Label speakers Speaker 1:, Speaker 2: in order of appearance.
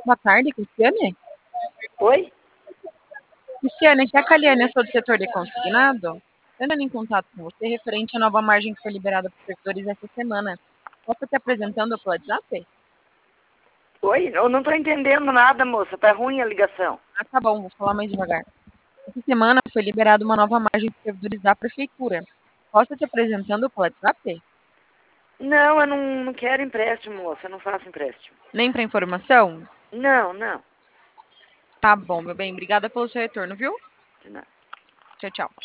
Speaker 1: Boa tarde, Cristiane.
Speaker 2: Oi?
Speaker 1: Cristiane, aqui é a Caliane, eu sou do setor de consignado. Entrando em contato com você referente à nova margem que foi liberada para os servidores essa semana. Posso te apresentando pelo WhatsApp?
Speaker 2: Oi? Eu não tô entendendo nada, moça. Tá ruim a ligação.
Speaker 1: Ah, tá bom, vou falar mais devagar. Essa semana foi liberada uma nova margem para os servidores da prefeitura. Posso te apresentando pelo WhatsApp?
Speaker 2: Não, eu não quero empréstimo, moça. Eu não faço empréstimo.
Speaker 1: Nem para informação?
Speaker 2: Não, não.
Speaker 1: Tá bom, meu bem. Obrigada pelo seu retorno, viu?
Speaker 2: De nada.
Speaker 1: Tchau, tchau.